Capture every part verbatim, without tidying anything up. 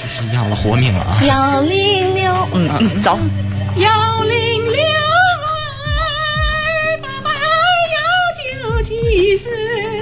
是是要了活命了啊！ 幺零六，嗯嗯，走。 幺零六二八八幺九七四，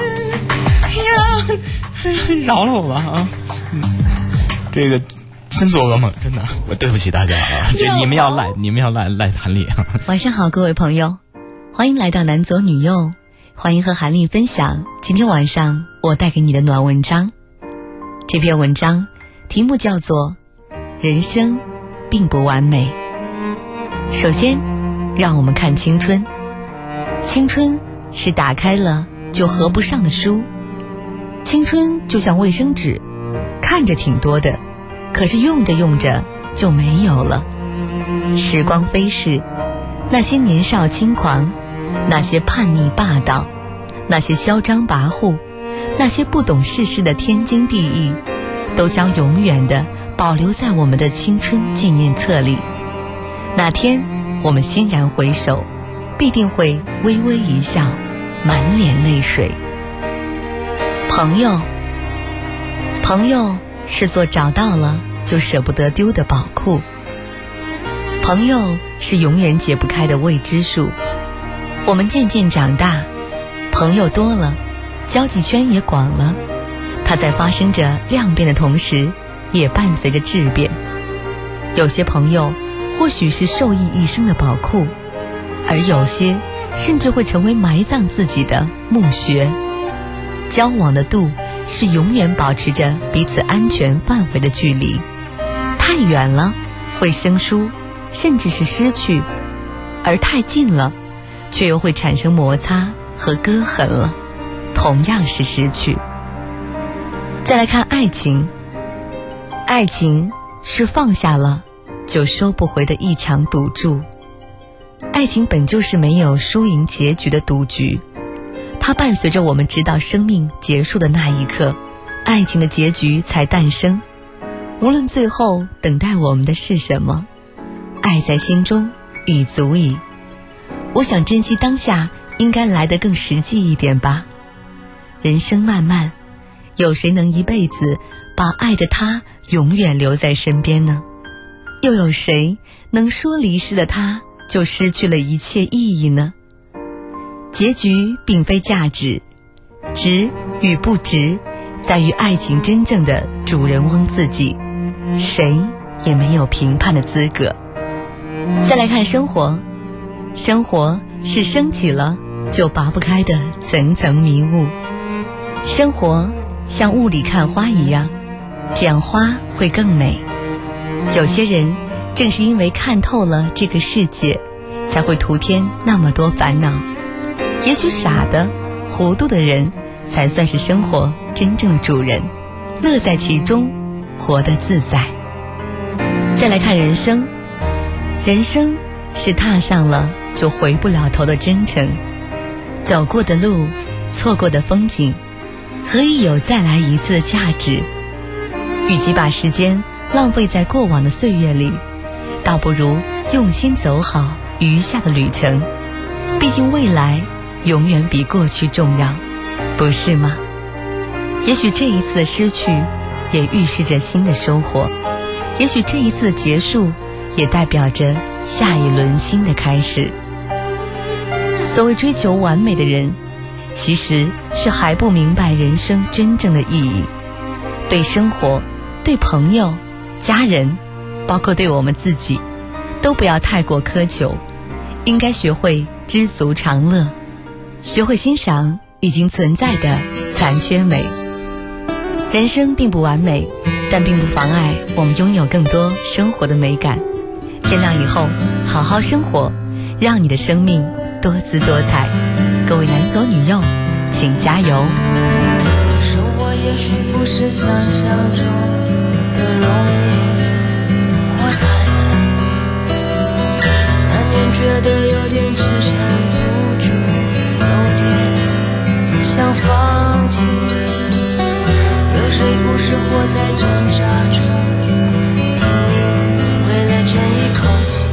呀，饶了我吧啊！嗯，这个真做噩梦，真的，我对不起大家啊！这你们要赖，你们要赖赖韩丽啊！ 晚上好，各位朋友，欢迎来到男左女右，欢迎和韩丽分享今天晚上我带给你的暖文章。这篇文章题目叫做人生并不完美。首先让我们看青春。青春是打开了就合不上的书，青春就像卫生纸，看着挺多的，可是用着用着就没有了。时光飞逝，那些年少轻狂，那些叛逆霸道，那些嚣张跋扈，那些不懂世事的天经地义，都将永远地保留在我们的青春纪念册里。那天我们欣然回首，必定会微微一笑，满脸泪水。朋友，朋友是座找到了就舍不得丢的宝库。朋友是永远解不开的未知数。我们渐渐长大，朋友多了，交际圈也广了，它在发生着量变的同时，也伴随着质变。有些朋友或许是受益一生的宝库，而有些甚至会成为埋葬自己的墓穴。交往的度是永远保持着彼此安全范围的距离，太远了会生疏，甚至是失去，而太近了却又会产生摩擦和割痕了，同样是失去。再来看爱情，爱情是放下了就收不回的一场赌注。爱情本就是没有输赢结局的赌局，它伴随着我们直到生命结束的那一刻，爱情的结局才诞生。无论最后等待我们的是什么，爱在心中已足矣。我想珍惜当下应该来得更实际一点吧。人生漫漫，有谁能一辈子把爱的他永远留在身边呢？又有谁能说离世的他就失去了一切意义呢？结局并非价值，值与不值在于爱情真正的主人翁自己，谁也没有评判的资格。再来看生活，生活是升起了就拔不开的层层迷雾。生活像雾里看花一样，这样花会更美。有些人正是因为看透了这个世界，才会徒添那么多烦恼。也许傻的糊涂的人才算是生活真正的主人，乐在其中，活得自在。再来看人生，人生是踏上了就回不了头的征程，走过的路，错过的风景，何以有再来一次的价值？与其把时间浪费在过往的岁月里，倒不如用心走好余下的旅程。毕竟未来永远比过去重要，不是吗？也许这一次的失去也预示着新的收获，也许这一次的结束也代表着下一轮新的开始。所谓追求完美的人，其实是还不明白人生真正的意义。对生活，对朋友，家人，包括对我们自己，都不要太过苛求，应该学会知足常乐，学会欣赏已经存在的残缺美。人生并不完美，但并不妨碍我们拥有更多生活的美感。天亮以后，好好生活，让你的生命多姿多彩。各位男左女右，请加油。 生活也许不是想象中的容易或太难，难免觉得有点支撑不住，有点想放弃。有谁不是活在挣扎中，拼命为了争一口气？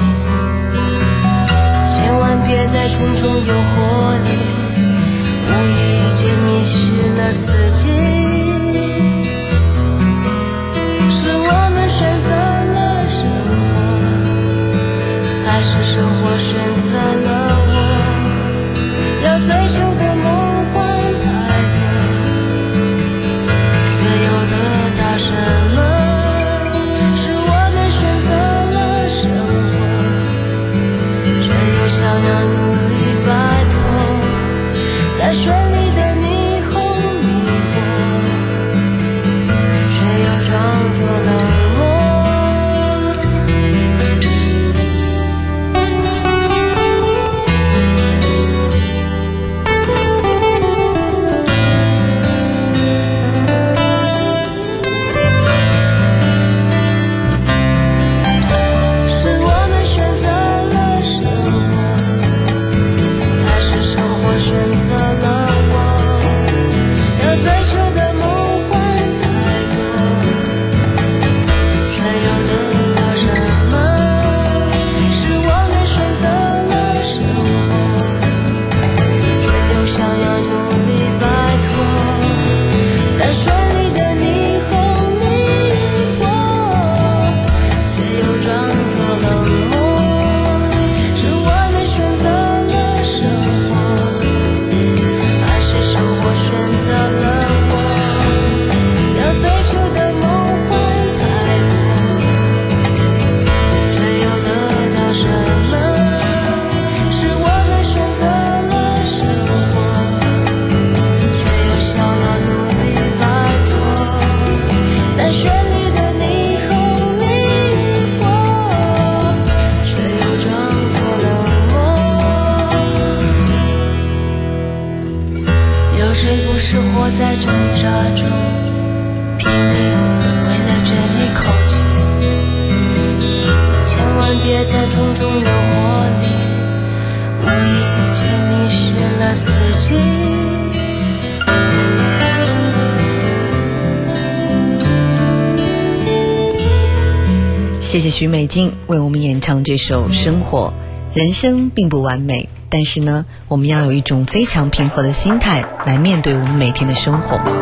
千万别再蠢蠢有活力，无意间迷失了自己。 是生活选择了我，要追求的梦幻太多，却又得到什么？是我们选择了生活，却又想要努力摆脱，在水里的霓虹迷惑，却又装作冷漠。在挣扎中拼命为了这一口气，千万别在种种诱惑里无意间迷失了自己。 谢谢徐美静为我们演唱这首《生活》。人生并不完美，但是呢，我们要有一种非常平和的心态来面对我们每天的生活。